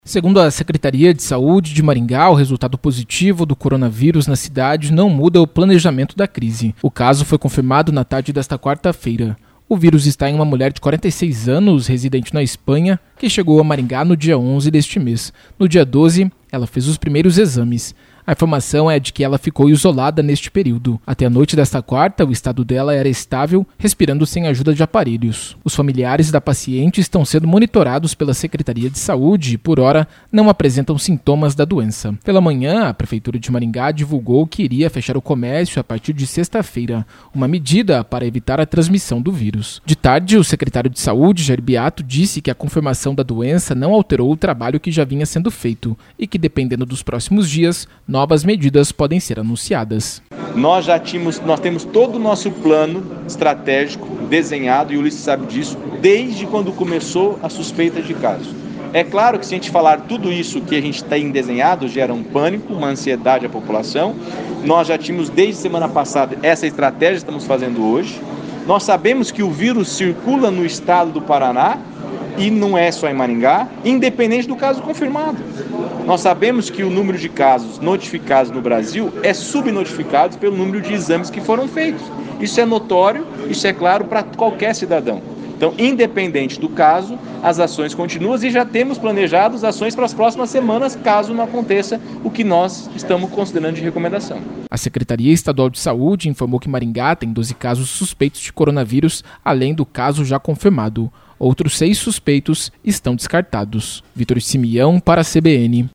Segundo a Secretaria de Saúde de Maringá, o resultado positivo do coronavírus na cidade não muda o planejamento da crise. O caso foi confirmado na tarde desta quarta-feira. O vírus está em uma mulher de 46 anos, residente na Espanha, que chegou a Maringá no dia 11 deste mês. No dia 12, ela fez os primeiros exames. A informação é de que ela ficou isolada neste período. Até a noite desta quarta, o estado dela era estável, respirando sem ajuda de aparelhos. Os familiares da paciente estão sendo monitorados pela Secretaria de Saúde e, por hora, não apresentam sintomas da doença. Pela manhã, a Prefeitura de Maringá divulgou que iria fechar o comércio a partir de sexta-feira, uma medida para evitar a transmissão do vírus. De tarde, o secretário de Saúde, Jair Beato, disse que a confirmação da doença não alterou o trabalho que já vinha sendo feito e que, dependendo dos próximos dias, novas medidas podem ser anunciadas. Nós temos todo o nosso plano estratégico desenhado, e o Ulisses sabe disso, desde quando começou a suspeita de caso. É claro que se a gente falar tudo isso que a gente tem desenhado, gera um pânico, uma ansiedade à população. Nós já tínhamos desde semana passada essa estratégia que estamos fazendo hoje. Nós sabemos que o vírus circula no estado do Paraná, e não é só em Maringá, independente do caso confirmado. Nós sabemos que o número de casos notificados no Brasil é subnotificado pelo número de exames que foram feitos. Isso é notório, isso é claro para qualquer cidadão. Então, independente do caso, as ações continuam e já temos planejado as ações para as próximas semanas, caso não aconteça o que nós estamos considerando de recomendação. A Secretaria Estadual de Saúde informou que Maringá tem 12 casos suspeitos de coronavírus, além do caso já confirmado. Outros 6 suspeitos estão descartados. Vitor Simeão para a CBN.